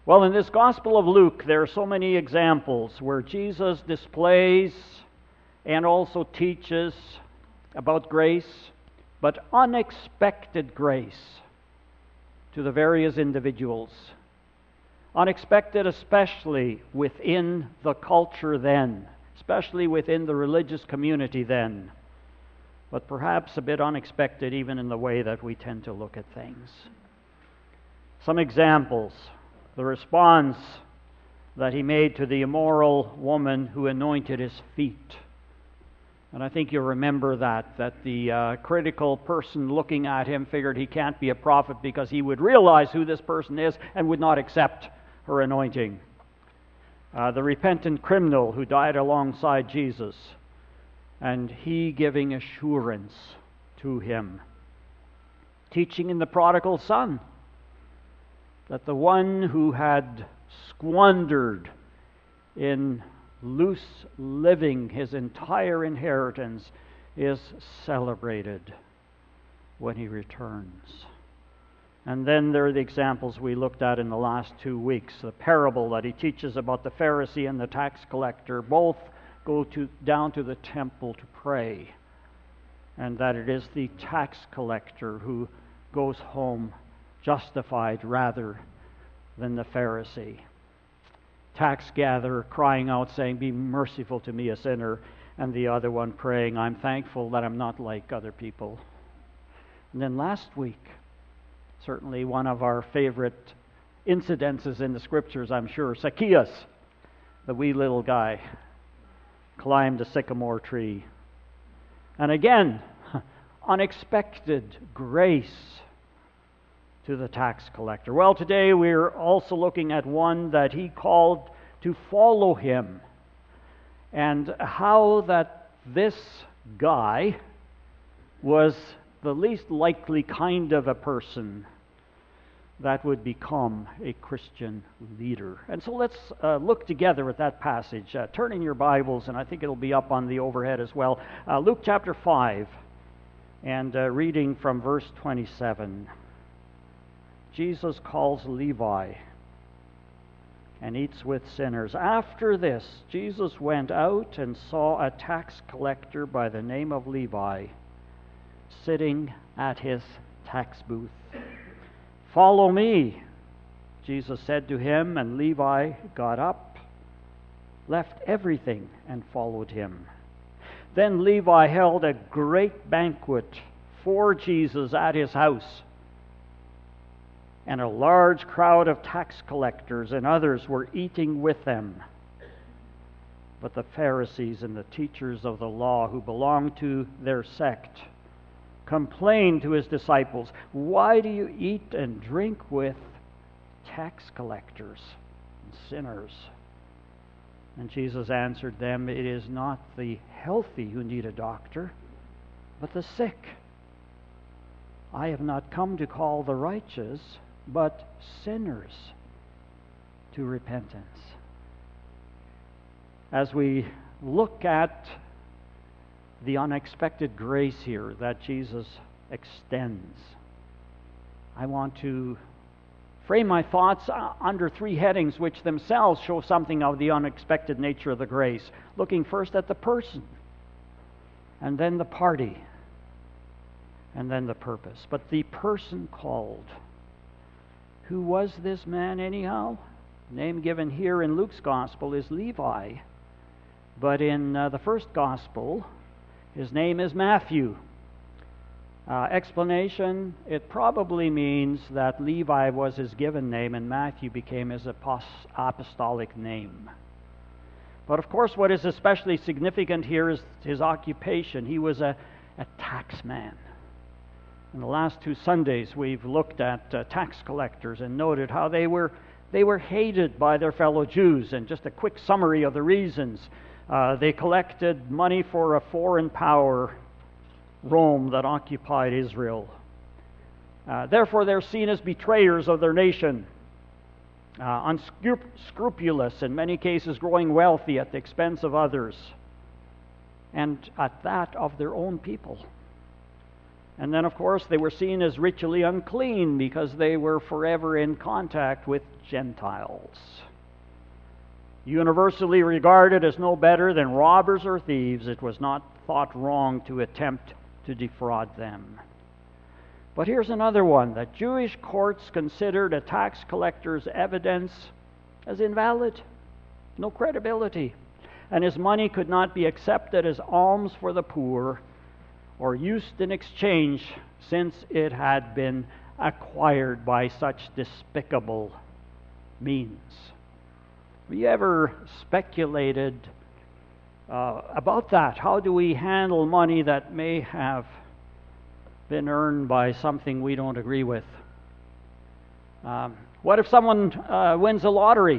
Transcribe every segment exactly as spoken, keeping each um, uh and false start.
Well, in this Gospel of Luke, there are so many examples where Jesus displays and also teaches about grace, but unexpected grace to the various individuals. Unexpected especially within the culture then, especially within the religious community then, but perhaps a bit unexpected even in the way that we tend to look at things. Some examples. The response that he made to the immoral woman who anointed his feet. And I think you'll remember that, that the uh, critical person looking at him figured he can't be a prophet because he would realize who this person is and would not accept her anointing. Uh, the repentant criminal who died alongside Jesus, and he giving assurance to him. Teaching in the prodigal son, that the one who had squandered in loose living his entire inheritance is celebrated when he returns. And then there are the examples we looked at in the last two weeks. The parable that he teaches about the Pharisee and the tax collector. Both go to, down to the temple to pray. And that it is the tax collector who goes home justified rather than the Pharisee. Tax gatherer crying out saying, "Be merciful to me, a sinner," and the other one praying, "I'm thankful that I'm not like other people." And then last week, certainly one of our favorite incidences in the Scriptures, I'm sure, Zacchaeus, the wee little guy, climbed a sycamore tree. And again, unexpected grace to the tax collector. Well, today we're also looking at one that he called to follow him, and how that this guy was the least likely kind of a person that would become a Christian leader. And so let's uh, look together at that passage. Uh, turn in your Bibles, and I think it'll be up on the overhead as well. Uh, Luke chapter five, and uh, reading from verse twenty-seven. Jesus calls Levi and eats with sinners. After this, Jesus went out and saw a tax collector by the name of Levi sitting at his tax booth. "Follow me," Jesus said to him, and Levi got up, left everything, and followed him. Then Levi held a great banquet for Jesus at his house, and a large crowd of tax collectors and others were eating with them. But the Pharisees and the teachers of the law who belonged to their sect complained to his disciples, "Why do you eat and drink with tax collectors and sinners?" And Jesus answered them, "It is not the healthy who need a doctor, but the sick. I have not come to call the righteous, but sinners to repentance." As we look at the unexpected grace here that Jesus extends, I want to frame my thoughts under three headings which themselves show something of the unexpected nature of the grace. Looking first at the person, and then the party, and then the purpose. But the person called. Who was this man anyhow? The name given here in Luke's Gospel is Levi. But in uh, the first Gospel, his name is Matthew. Uh, explanation, it probably means that Levi was his given name and Matthew became his apostolic name. But of course, what is especially significant here is his occupation. He was a, a tax man. In the last two Sundays, we've looked at uh, tax collectors and noted how they were they were hated by their fellow Jews. And just a quick summary of the reasons. Uh, they collected money for a foreign power, Rome, that occupied Israel. Uh, therefore, they're seen as betrayers of their nation, uh, unscrupulous, in many cases growing wealthy at the expense of others, and at that of their own people. And then, of course, they were seen as ritually unclean because they were forever in contact with Gentiles. Universally regarded as no better than robbers or thieves, it was not thought wrong to attempt to defraud them. But here's another one, that Jewish courts considered a tax collector's evidence as invalid, no credibility, and his money could not be accepted as alms for the poor or used in exchange, since it had been acquired by such despicable means. Have you ever speculated uh, about that? How do we handle money that may have been earned by something we don't agree with? Um, what if someone uh, wins a lottery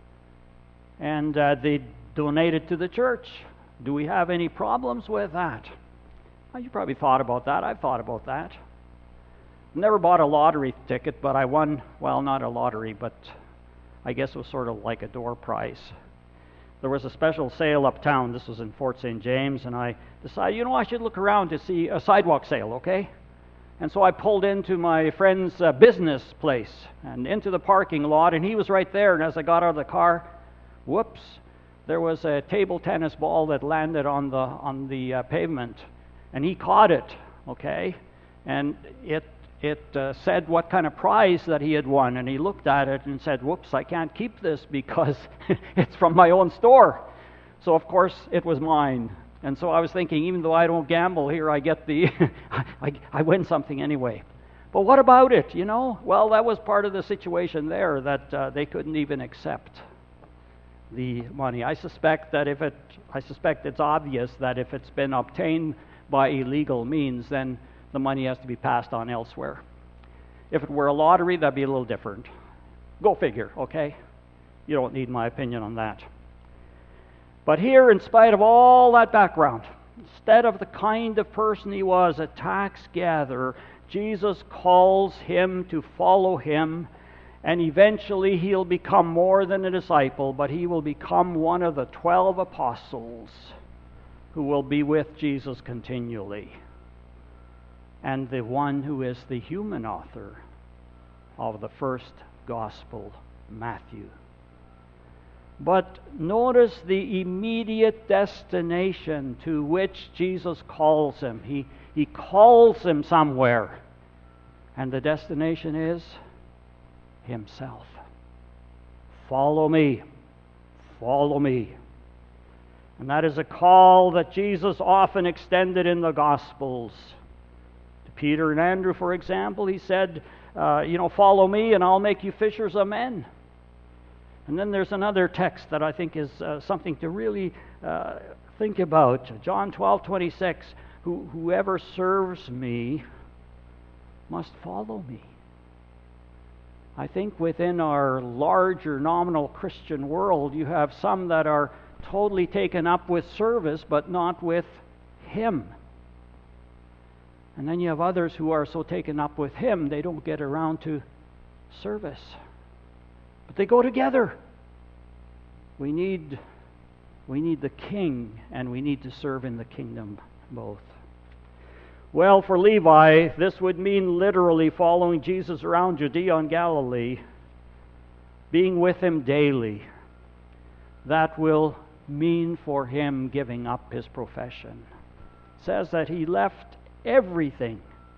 and uh, they donate it to the church? Do we have any problems with that? Well, you probably thought about that. I've thought about that. Never bought a lottery ticket, but I won, well, not a lottery, but I guess it was sort of like a door prize. There was a special sale uptown. This was in Fort Saint James, and I decided, you know, I should look around to see a sidewalk sale, okay? And so I pulled into my friend's uh, business place and into the parking lot, and he was right there. And as I got out of the car, whoops, there was a table tennis ball that landed on the on the uh, pavement, and he caught it, okay? And it it uh, said what kind of prize that he had won, and he looked at it and said, whoops, I can't keep this because it's from my own store. So of course it was mine. And so I was thinking, even though I don't gamble here, I get the I, I win something anyway. But what about it, you know? Well, that was part of the situation there, that uh, they couldn't even accept the money. I suspect that if it I suspect it's obvious that if it's been obtained by illegal means, then the money has to be passed on elsewhere. If it were a lottery, that'd be a little different. Go figure, okay? You don't need my opinion on that. But here, in spite of all that background, instead of the kind of person he was, a tax gatherer, Jesus calls him to follow him, and eventually he'll become more than a disciple, but he will become one of the twelve apostles who will be with Jesus continually, and the one who is the human author of the first gospel, Matthew. But notice the immediate destination to which Jesus calls him. He, he calls him somewhere, and the destination is himself. Follow me. Follow me. And that is a call that Jesus often extended in the Gospels. Peter and Andrew, for example, he said, uh, you know, follow me and I'll make you fishers of men. And then there's another text that I think is uh, something to really uh, think about. John twelve twenty-six, Who, whoever serves me must follow me. I think within our larger nominal Christian world, you have some that are totally taken up with service, but not with Him. And then you have others who are so taken up with Him, they don't get around to service. But they go together. We need, we need the King, and we need to serve in the kingdom both. Well, for Levi, this would mean literally following Jesus around Judea and Galilee, being with Him daily. That will mean for him giving up his profession. It says that he left everything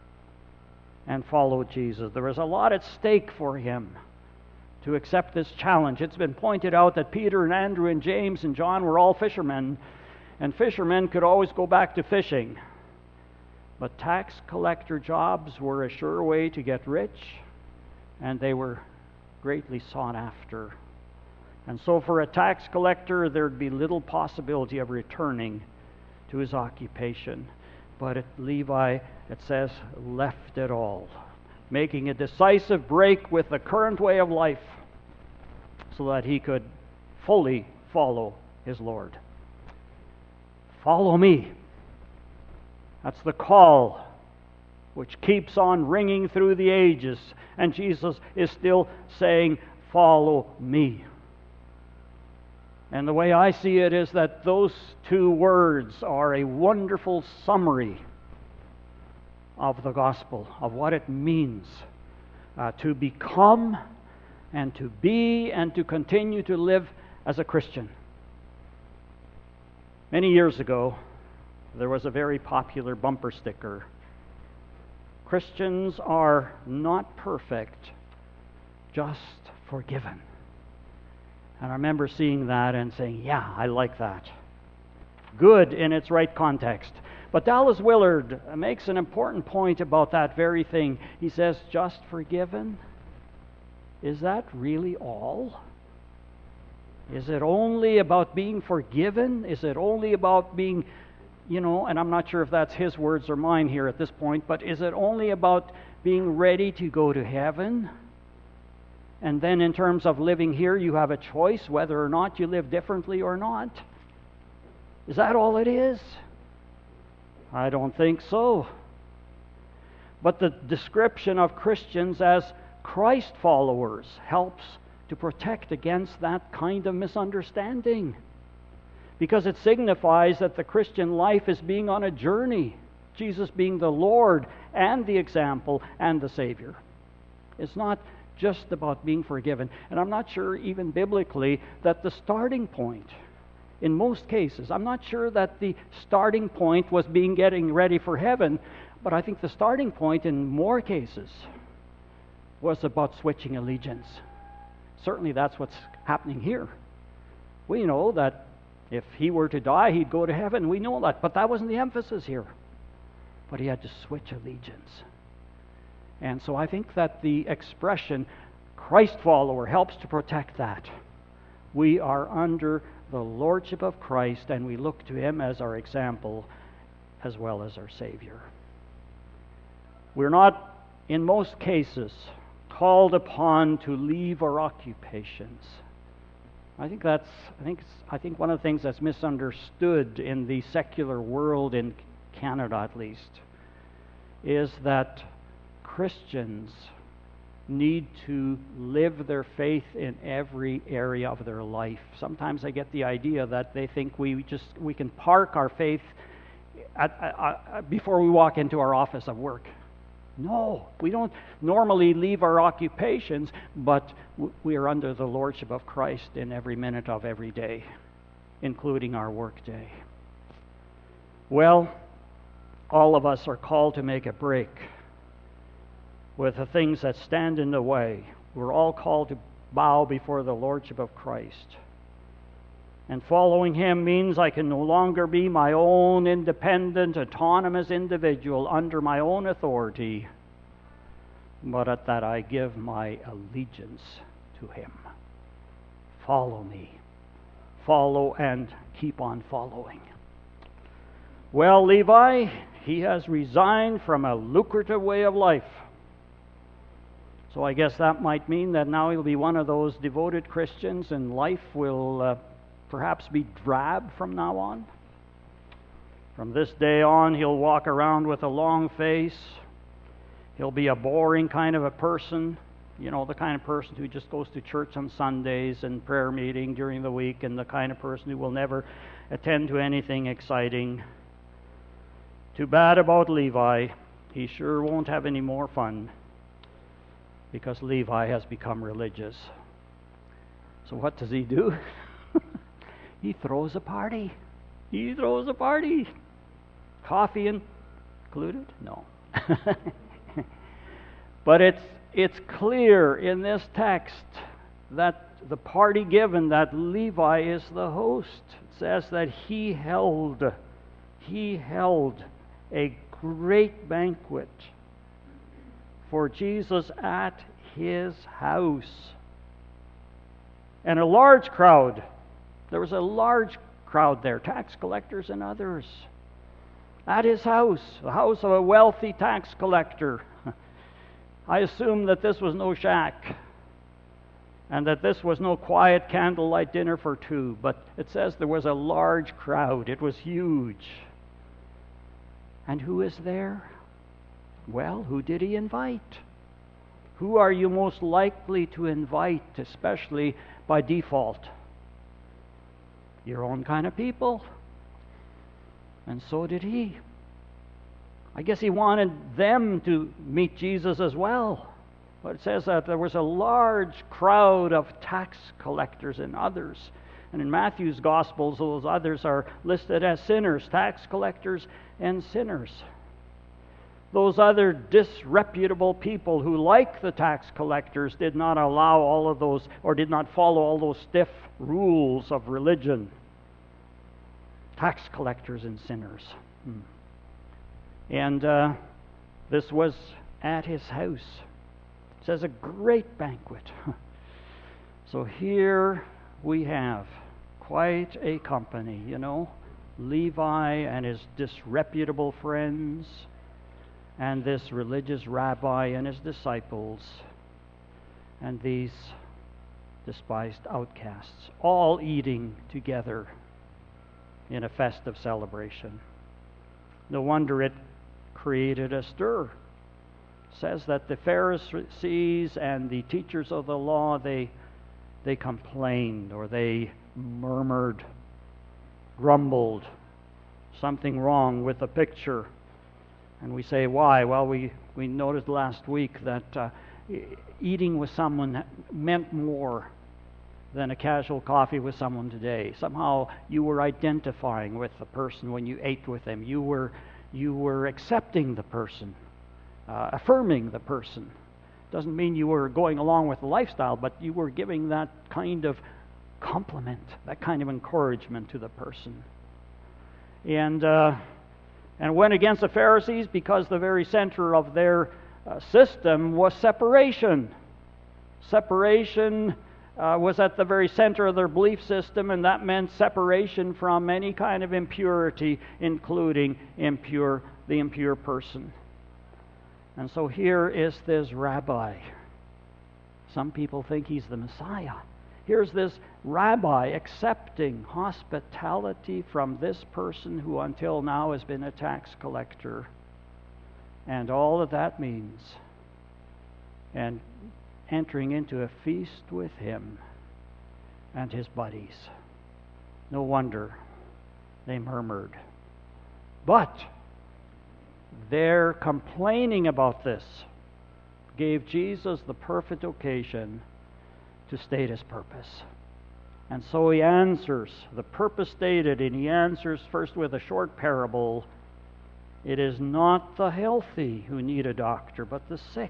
and followed Jesus. There was a lot at stake for him to accept this challenge. It's been pointed out that Peter and Andrew and James and John were all fishermen, and fishermen could always go back to fishing. But tax collector jobs were a sure way to get rich, and they were greatly sought after. And so for a tax collector, there'd be little possibility of returning to his occupation. But at Levi, it says, left it all, making a decisive break with the current way of life so that he could fully follow his Lord. Follow me. That's the call which keeps on ringing through the ages. And Jesus is still saying, follow me. And the way I see it is that those two words are a wonderful summary of the gospel, of what it means uh, to become and to be and to continue to live as a Christian. Many years ago, there was a very popular bumper sticker. Christians are not perfect, just forgiven. And I remember seeing that and saying, yeah, I like that. Good in its right context. But Dallas Willard makes an important point about that very thing. He says, just forgiven? Is that really all? Is it only about being forgiven? Is it only about being, you know, and I'm not sure if that's his words or mine here at this point, but is it only about being ready to go to heaven? And then in terms of living here, you have a choice whether or not you live differently or not. Is that all it is? I don't think so. But the description of Christians as Christ followers helps to protect against that kind of misunderstanding. Because it signifies that the Christian life is being on a journey, Jesus being the Lord and the example and the Savior. It's not just about being forgiven. And I'm not sure even biblically that the starting point, in most cases, I'm not sure that the starting point was being getting ready for heaven, but I think the starting point in more cases was about switching allegiance. Certainly that's what's happening here. We know that if he were to die, he'd go to heaven. We know that, but that wasn't the emphasis here. But he had to switch allegiance. And so I think that the expression Christ follower helps to protect that. We are under the lordship of Christ, and we look to him as our example as well as our Savior. We're not, in most cases, called upon to leave our occupations. I think that's I think I think one of the things that's misunderstood in the secular world, in Canada at least, is that Christians need to live their faith in every area of their life. Sometimes I get the idea that they think we just we can park our faith at, at, at, before we walk into our office of work. No, we don't normally leave our occupations, but we are under the lordship of Christ in every minute of every day, including our work day. Well, all of us are called to make a break with the things that stand in the way. We're all called to bow before the lordship of Christ. And following him means I can no longer be my own independent, autonomous individual under my own authority, but at that I give my allegiance to him. Follow me. Follow and keep on following. Well, Levi, he has resigned from a lucrative way of life. So I guess that might mean that now he'll be one of those devoted Christians, and life will uh, perhaps be drab from now on. From this day on, he'll walk around with a long face. He'll be a boring kind of a person, you know, the kind of person who just goes to church on Sundays and prayer meeting during the week, and the kind of person who will never attend to anything exciting. Too bad about Levi. He sure won't have any more fun, because Levi has become religious. So what does he do? He throws a party. He throws a party. Coffee included? No. But it's it's clear in this text that the party given, that Levi is the host. It says that he held he held a great banquet for Jesus at his house. And a large crowd. There was a large crowd there, tax collectors and others, at his house, the house of a wealthy tax collector. I assume that this was no shack, and that this was no quiet candlelight dinner for two, but it says there was a large crowd. It was huge. And who is there? Well, who did he invite? Who are you most likely to invite, especially by default? Your own kind of people. And so did he. I guess he wanted them to meet Jesus as well. But it says that there was a large crowd of tax collectors and others. And in Matthew's Gospels, those others are listed as sinners, tax collectors and sinners. Those other disreputable people who, like the tax collectors, did not allow all of those, or did not follow all those stiff rules of religion. Tax collectors and sinners. Hmm. And uh, this was at his house. It says a great banquet. So here we have quite a company, you know. Levi and his disreputable friends, and this religious rabbi and his disciples, and these despised outcasts, all eating together in a festive celebration. No wonder it created a stir. It says that the Pharisees and the teachers of the law, they they complained, or they murmured, grumbled, something wrong with the picture. And we say, why? Well, we, we noticed last week that uh, eating with someone meant more than a casual coffee with someone today. Somehow you were identifying with the person when you ate with them. You were, you were accepting the person, uh, affirming the person. Doesn't mean you were going along with the lifestyle, but you were giving that kind of compliment, that kind of encouragement to the person. And uh, and went against the Pharisees because the very center of their uh, system was separation. Separation uh, was at the very center of their belief system, and that meant separation from any kind of impurity, including impure the impure person. And so here is this rabbi. Some people think he's the Messiah. Here's this rabbi accepting hospitality from this person who until now has been a tax collector. And all that that means. And entering into a feast with him and his buddies. No wonder they murmured. But their complaining about this gave Jesus the perfect occasion to state his purpose. And so he answers the purpose stated, and he answers first with a short parable. It is not the healthy who need a doctor, but the sick.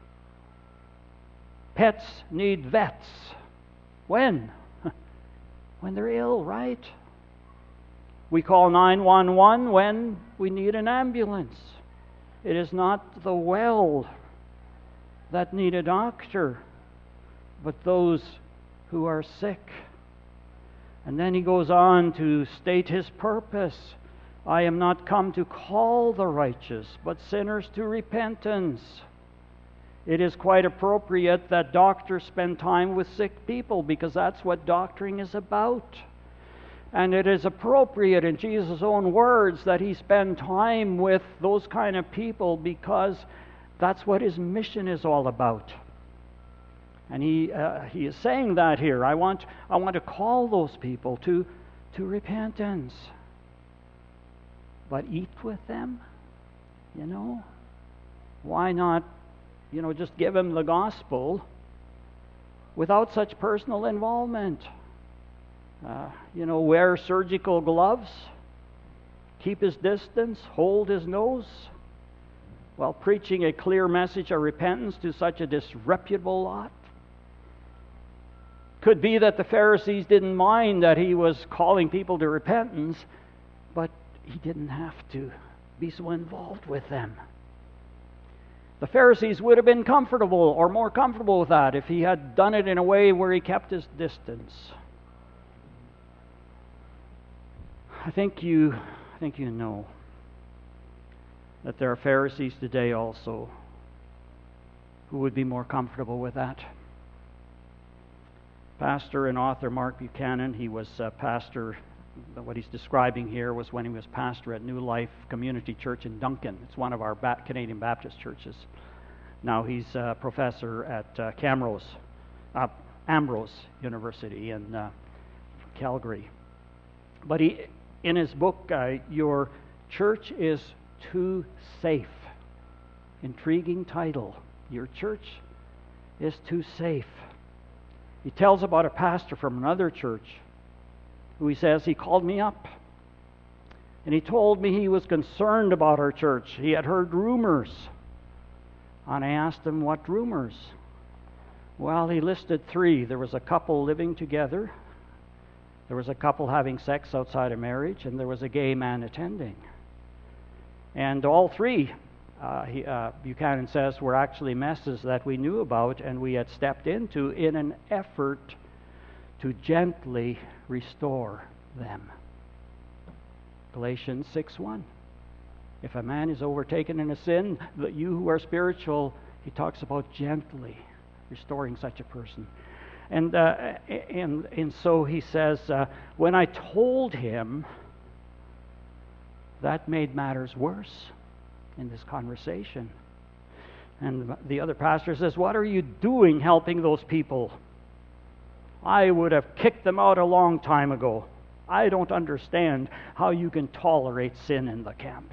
Pets need vets. When? When they're ill, right? We call nine one one when we need an ambulance. It is not the well that need a doctor, but those who are sick. And then he goes on to state his purpose. I am not come to call the righteous, but sinners to repentance. It is quite appropriate that doctors spend time with sick people, because that's what doctoring is about. And it is appropriate in Jesus' own words that he spend time with those kind of people, because that's what his mission is all about. And he uh, he is saying that here. I want I want to call those people to to repentance. But eat with them, you know? Why not, you know, just give him the gospel without such personal involvement? Uh, you know, wear surgical gloves, keep his distance, hold his nose, while preaching a clear message of repentance to such a disreputable lot. Could be that the Pharisees didn't mind that he was calling people to repentance, but he didn't have to be so involved with them. The Pharisees would have been comfortable, or more comfortable with that, if he had done it in a way where he kept his distance. I think you, I think you know that there are Pharisees today also who would be more comfortable with that. Pastor and author Mark Buchanan, he was a pastor, what he's describing here was when he was pastor at New Life Community Church in Duncan. It's one of our Canadian Baptist churches. Now he's a professor at uh, Camrose, uh, Ambrose University in uh, Calgary. But he, in his book, uh, Your Church is too safe. Intriguing title. Your church is too safe. He tells about a pastor from another church who he says, he called me up and he told me he was concerned about our church. He had heard rumors. And I asked him, what rumors? Well, he listed three. There was a couple living together. There was a couple having sex outside of marriage, and there was a gay man attending. And all three, uh, he, uh, Buchanan says, were actually messes that we knew about and we had stepped into in an effort to gently restore them. Galatians six one. If a man is overtaken in a sin, that you who are spiritual, he talks about gently restoring such a person. And uh, and and so he says, uh, when I told him, that made matters worse in this conversation. And the other pastor says, what are you doing helping those people? I would have kicked them out a long time ago. I don't understand how you can tolerate sin in the camp.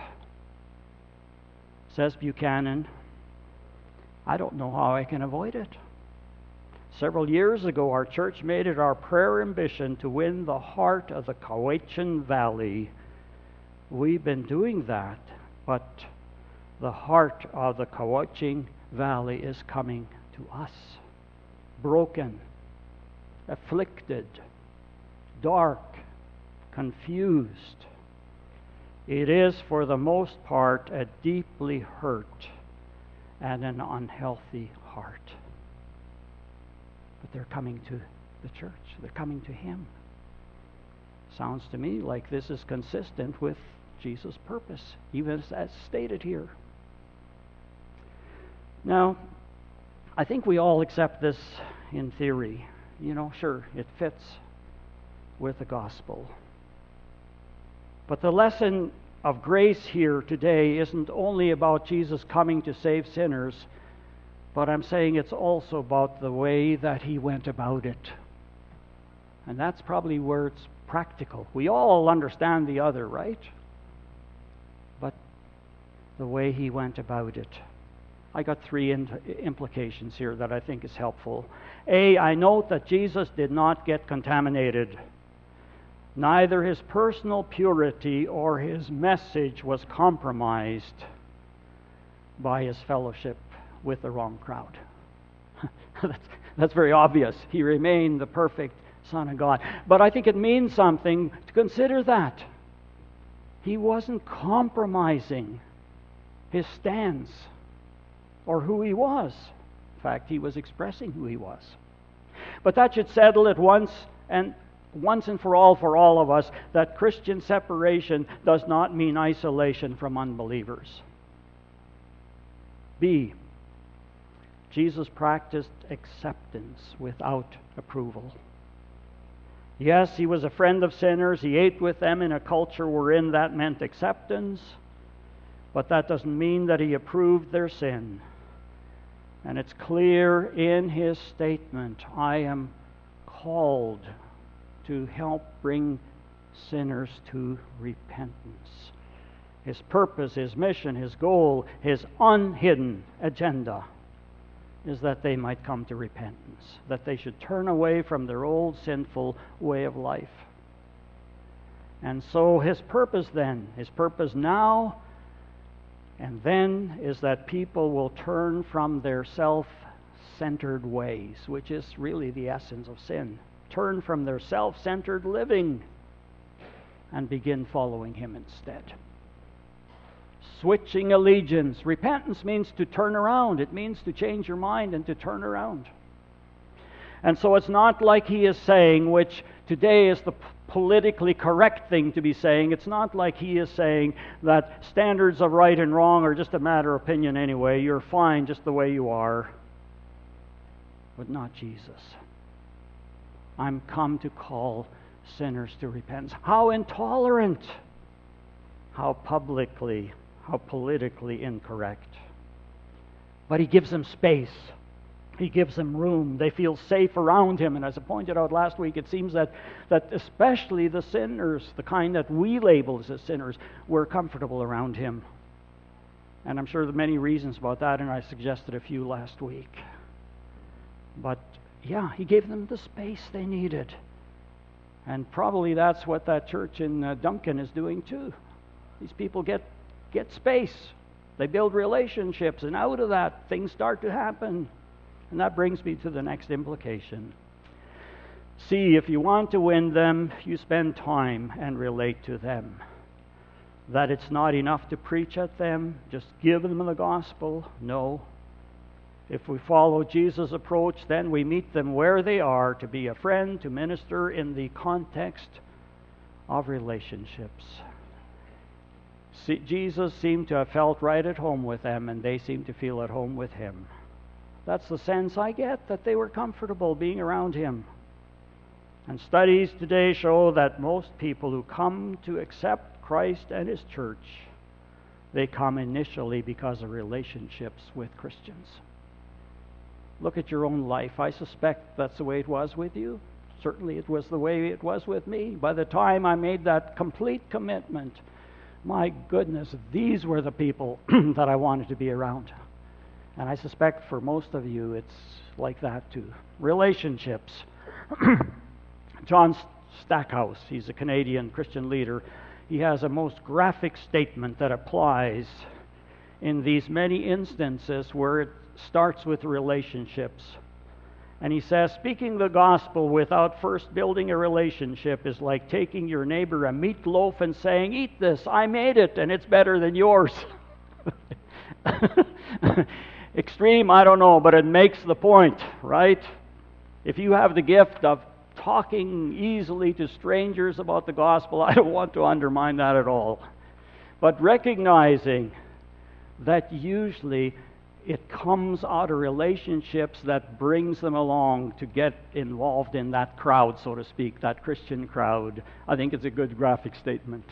Says Buchanan, I don't know how I can avoid it. Several years ago, our church made it our prayer ambition to win the heart of the Cowichan Valley. We've been doing that, but the heart of the Cowichan Valley is coming to us. Broken, afflicted, dark, confused. It is, for the most part, a deeply hurt and an unhealthy heart. But they're coming to the church. They're coming to Him. Sounds to me like this is consistent with Jesus' purpose, even as stated here. Now, I think we all accept this in theory. You know, sure, it fits with the gospel. But the lesson of grace here today isn't only about Jesus coming to save sinners, but I'm saying it's also about the way that He went about it. And that's probably where it's practical. We all understand the other, right? But the way He went about it. I got three in- implications here that I think is helpful. A, I note that Jesus did not get contaminated. Neither His personal purity or His message was compromised by His fellowship with the wrong crowd. that's, that's very obvious. He remained the perfect Son of God. But I think it means something to consider that. He wasn't compromising His stance or who He was. In fact, He was expressing who He was. But that should settle it once and once and for all for all of us that Christian separation does not mean isolation from unbelievers. B, Jesus practiced acceptance without approval. Yes, He was a friend of sinners. He ate with them in a culture wherein that meant acceptance, but that doesn't mean that He approved their sin. And it's clear in His statement, I am called to help bring sinners to repentance. His purpose, His mission, His goal, His unhidden agenda is that they might come to repentance, that they should turn away from their old sinful way of life. And so His purpose then, His purpose now and then, is that people will turn from their self-centered ways, which is really the essence of sin. Turn from their self-centered living and begin following Him instead. Switching allegiance. Repentance means to turn around. It means to change your mind and to turn around. And so it's not like He is saying, which today is the politically correct thing to be saying, it's not like He is saying that standards of right and wrong are just a matter of opinion anyway. You're fine just the way you are. But not Jesus. I'm come to call sinners to repentance. How intolerant! How publicly, how politically incorrect. But He gives them space. He gives them room. They feel safe around Him. And as I pointed out last week, it seems that, that especially the sinners, the kind that we label as sinners, were comfortable around Him. And I'm sure there are many reasons about that, and I suggested a few last week. But yeah, he gave them the space they needed. And probably that's what that church in uh, Duncan is doing too. These people get get space. They build relationships, and out of that, things start to happen. And that brings me to the next implication. See, if you want to win them, you spend time and relate to them. That it's not enough to preach at them, just give them the gospel. No. If we follow Jesus' approach, then we meet them where they are to be a friend, to minister in the context of relationships. See, Jesus seemed to have felt right at home with them, and they seemed to feel at home with him. That's the sense I get, that they were comfortable being around him. And studies today show that most people who come to accept Christ and his church, they come initially because of relationships with Christians. Look at your own life. I suspect that's the way it was with you. Certainly it was the way it was with me. By the time I made that complete commitment, my goodness, these were the people that I wanted to be around. And I suspect for most of you it's like that too. Relationships. John Stackhouse, he's a Canadian Christian leader. He has a most graphic statement that applies in these many instances where it starts with relationships. And he says, speaking the gospel without first building a relationship is like taking your neighbor a meatloaf and saying, eat this, I made it, and it's better than yours. Extreme, I don't know, but it makes the point, right? If you have the gift of talking easily to strangers about the gospel, I don't want to undermine that at all. But recognizing that usually it comes out of relationships that brings them along to get involved in that crowd, so to speak, that Christian crowd. I think it's a good graphic statement.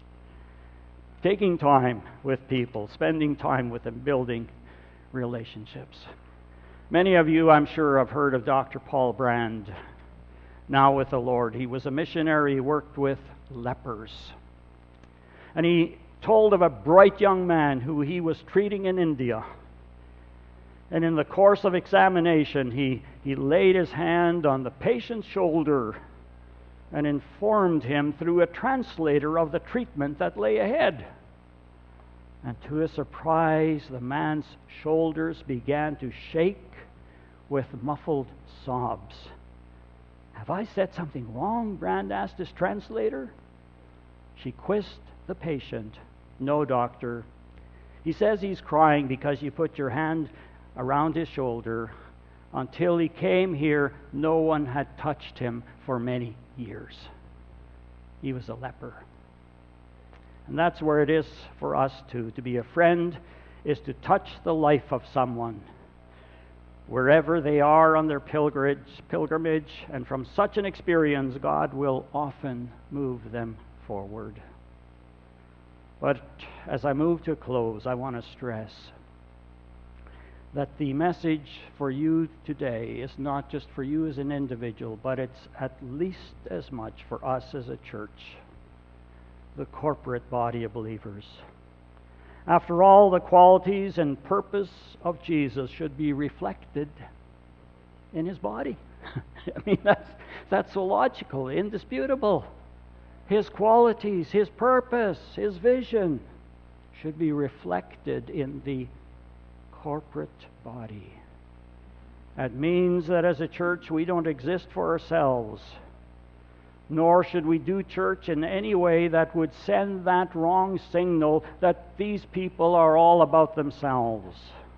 Taking time with people, spending time with them, building relationships. Many of you, I'm sure, have heard of Doctor Paul Brand, now with the Lord. He was a missionary. He worked with lepers. And he told of a bright young man who he was treating in India. And in the course of examination, he, he laid his hand on the patient's shoulder and informed him through a translator of the treatment that lay ahead. And to his surprise, the man's shoulders began to shake with muffled sobs. Have I said something wrong? Brand asked his translator. She quizzed the patient. No, doctor. He says he's crying because you put your hand around his shoulder. Until he came here, no one had touched him for many years. He was a leper. And that's where it is for us too. To be a friend is to touch the life of someone, wherever they are on their pilgrimage, pilgrimage, and from such an experience, God will often move them forward. But as I move to a close, I want to stress that the message for you today is not just for you as an individual, but it's at least as much for us as a church, the corporate body of believers. After all, the qualities and purpose of Jesus should be reflected in his body. I mean, that's, that's so logical, indisputable. His qualities, his purpose, his vision should be reflected in the corporate body. That means that as a church, we don't exist for ourselves, nor should we do church in any way that would send that wrong signal that these people are all about themselves,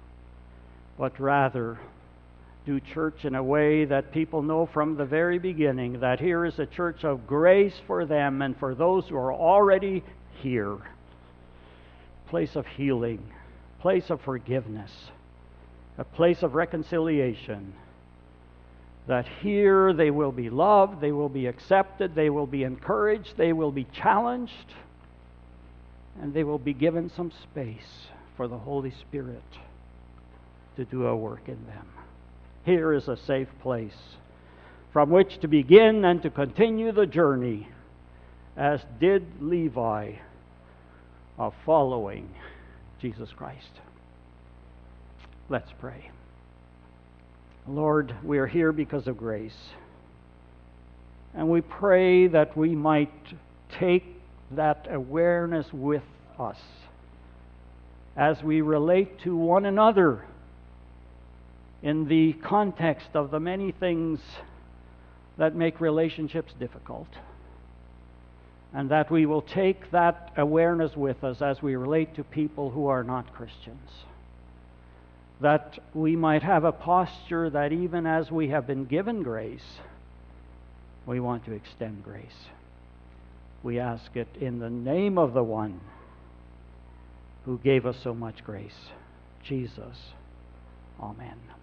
but rather do church in a way that people know from the very beginning that here is a church of grace for them and for those who are already here. Place of healing, place of forgiveness, a place of reconciliation. That here they will be loved, they will be accepted, they will be encouraged, they will be challenged, and they will be given some space for the Holy Spirit to do a work in them. Here is a safe place from which to begin and to continue the journey, as did Levi, of following Jesus Christ. Let's pray. Lord, we are here because of grace. And we pray that we might take that awareness with us as we relate to one another in the context of the many things that make relationships difficult. And that we will take that awareness with us as we relate to people who are not Christians. That we might have a posture that even as we have been given grace, we want to extend grace. We ask it in the name of the one who gave us so much grace, Jesus. Amen.